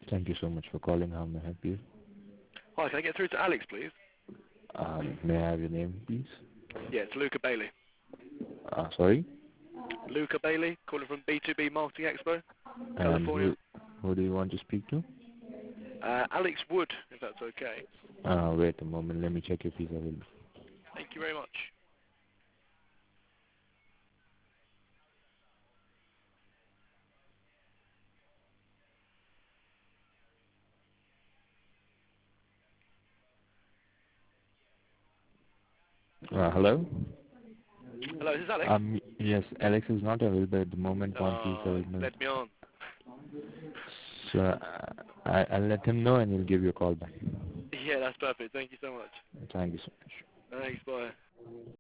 Thank you so much for calling. How may I help you? Hi, can I get through to Alex, please? May I have your name, please? Yeah, it's Luca Bailey. Sorry? Luca Bailey, calling from B2B Marketing Expo, And California. who do you want to speak to? Alex Wood, if that's okay. Wait a moment. Let me check if he's available. Thank you very much. Hello? Hello, is this Alex? Yes, Alex is not available at the moment. Once he's He available, led me on. so I'll let him know and he'll give you a call back. Yeah, that's perfect. Thank you so much. Thank you so much. Thanks, bye.